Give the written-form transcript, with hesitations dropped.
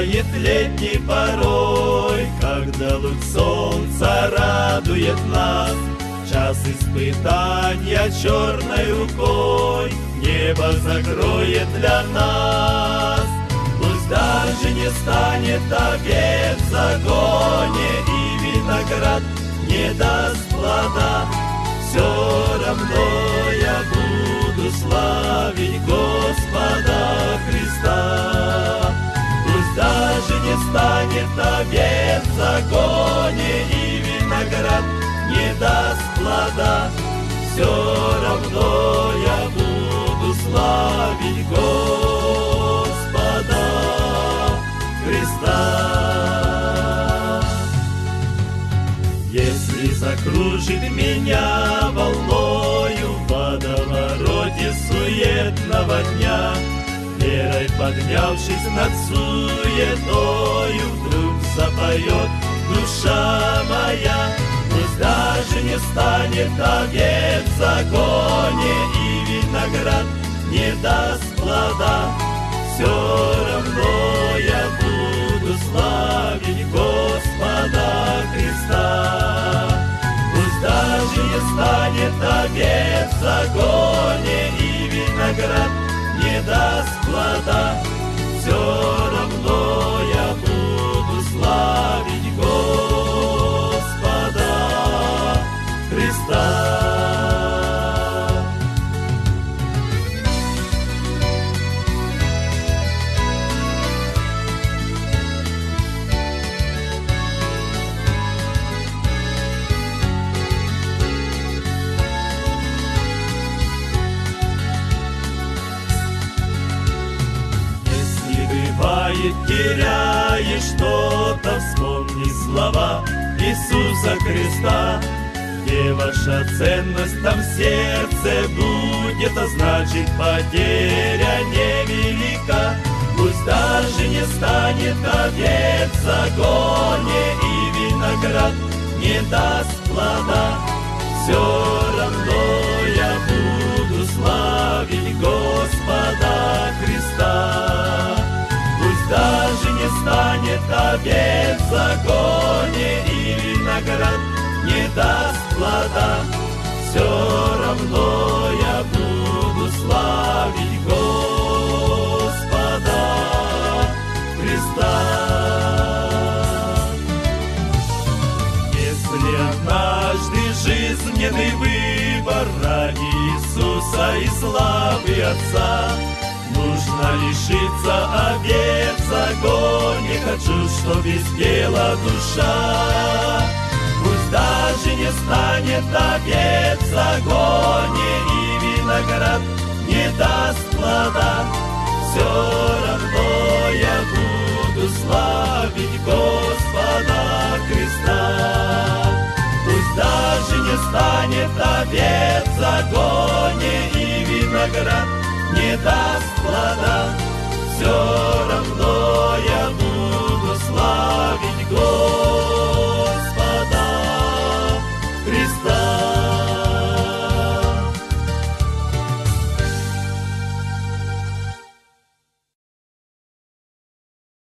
бывает летней порой, когда луч солнца радует нас. Час испытания черной рукой небо закроет для нас. Пусть даже не станет овец в загоне и виноград не даст плода, все равно я буду славить Господа Христа. Пусть даже не станет овец в загоне и виноград не даст плода, все равно я буду славить Господа Христа. Если закружит меня волною в водовороте суетного дня, верой поднявшись над суетою, вдруг запоет душа моя. Пусть даже не станет овец в загоне и виноград не даст плода, все равно я буду славить Господа Христа. Пусть даже не станет овец в загоне и виноград не даст плода, все равно я буду славить Господа Христа. Теряешь что-то, вспомни слова Иисуса Христа. Где ваша ценность, там сердце будет, а значит потеря невелика. Пусть даже не станет овец в загоне и виноград не даст плода, все равно я буду славить Господа Христа. Даже не станет овец в загоне и виноград не даст плода, все равно я буду славить Господа Христа. Если однажды жизненный выбор ради Иисуса и славы Отца, нужно лишиться овец в загоне, хочу, чтоб испела душа. Пусть даже не станет овец в загоне и виноград не даст плода, все равно я буду славить Господа Христа. Пусть даже не станет овец в загоне и виноград не даст плода, все равно